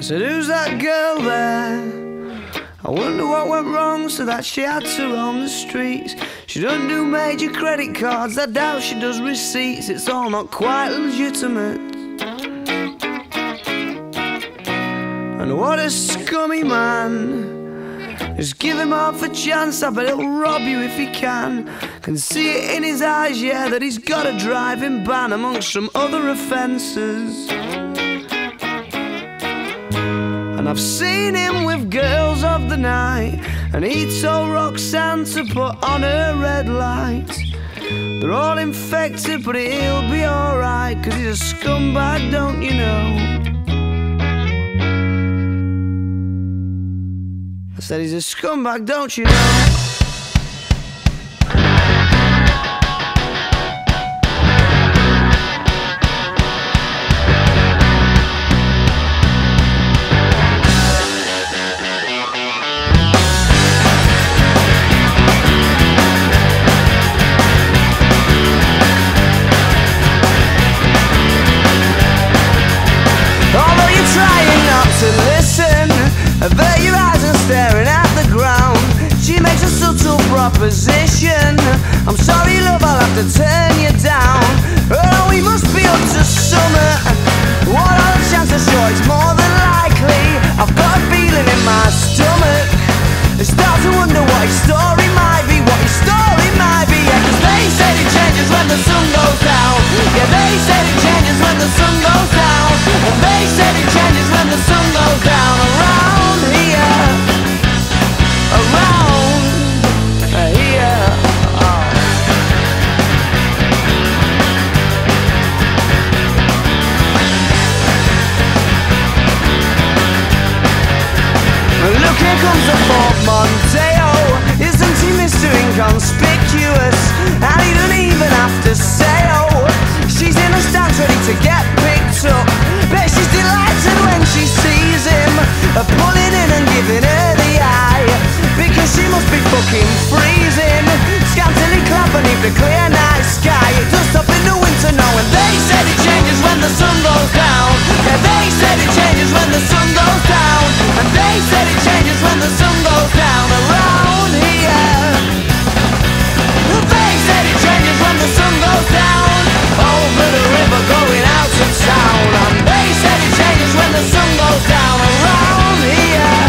said, who's that girl there? I wonder what went wrong so that she had to roam the streets. She doesn't do major credit cards, I doubt she does receipts. It's all not quite legitimate. And what a scummy man. Just give him half a chance, I bet he'll rob you if he can. Can see it in his eyes, yeah, that he's got a driving ban amongst some other offences. And I've seen him with girls of the night, and he told Roxanne to put on her red light. They're all infected, but he'll be alright, 'cause he's a scumbag, don't you know? I said he's a scumbag, don't you know? I bet your eyes are staring at the ground. She makes a subtle proposition. I'm sorry, love, I'll have to turn you down. Oh, we must be up to summer. What are the chances? Sure, it's more than likely. I've got a feeling in my stomach. I start to wonder what his story might be. What his story might be. Yeah, 'cause they said it changes when the sun goes down. Yeah, they said it changes when the sun goes down. And they said it changes when the sun goes down. Around here, around here. Oh. Look, here comes a Ford Mondeo. Isn't he Mr. Inconspicuous? And he don't even have to say oh. She's in the stands ready to get picked up. Bet she's delighted when she sees him, pulling in and giving her the eye, because she must be fucking freezing, scantily clad beneath the clear night sky. It does stop in the winter now, and they said it changes when the sun goes down. Yeah, they said it changes when the sun goes down. And they said it changes when the sun goes down. Around here, they said it changes when the sun goes down. Over the river going out of town. And they said it changes when the sun goes down. Around here,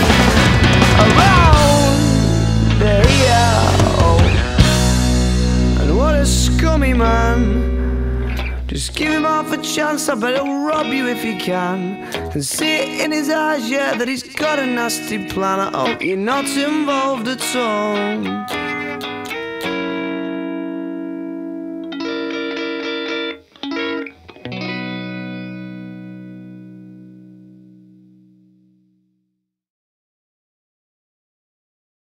around here. Oh. And what a scummy man. Just give him half a chance, I bet he'll rob you if he can. Can see it in his eyes, yeah, that he's got a nasty plan. I hope you're not involved at all.